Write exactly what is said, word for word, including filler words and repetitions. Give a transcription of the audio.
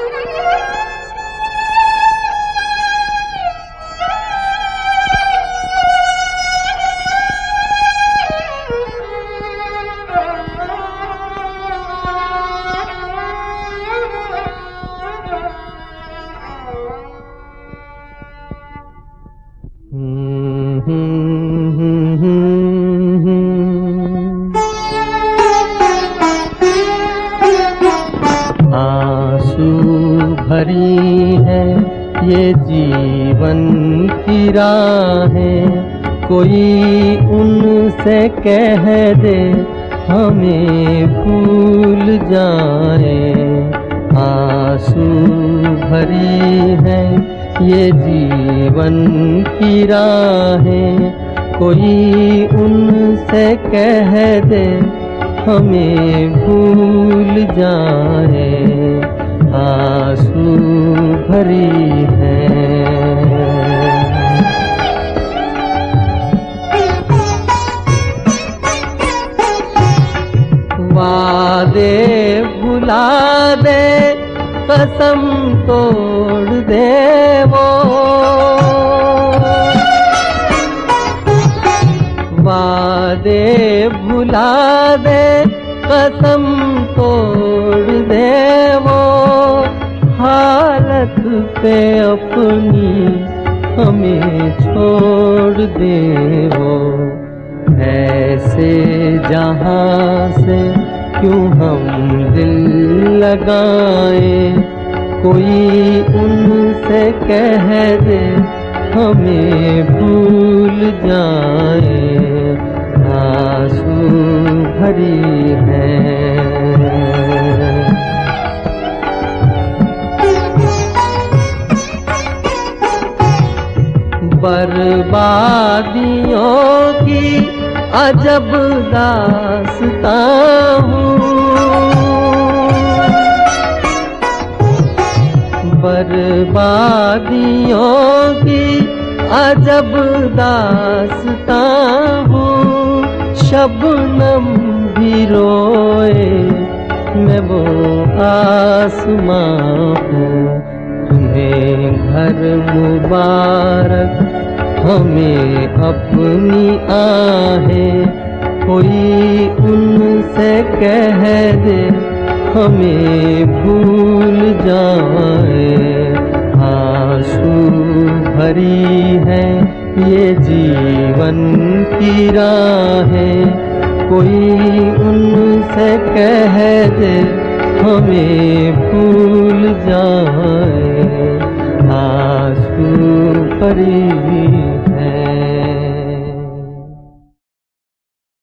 आंसू भरी है ये जीवन की राहें, कोई उनसे कह दे हमें भूल जाए। आंसू भरी है ये जीवन की राहें, कोई उनसे कह दे हमें भूल जाए। आंसू भरी है। वादे भुला दे, कसम तोड़ दे वो, वादे भुला दे, कसम तोड़ दे वो, हालत पे अपनी हमें छोड़ दे वो। ऐसे जहां से क्यों हम दिल लगाए, कोई उनसे कह दे हमें भूल जाए। आंसू भरी है। बर्बादियों की अजब दास्तां हूँ, बर्बादियों की अजब दास्तां हूँ। शबनम भी रोए मैं वो आसमां हूँ। तुम्हें घर मुबारक हमें अपनी आहें, कोई उनसे कह दे हमें भूल जाए। आंसू भरी है ये जीवन की राहें, कोई उनसे कह दे हमें भूल जाए।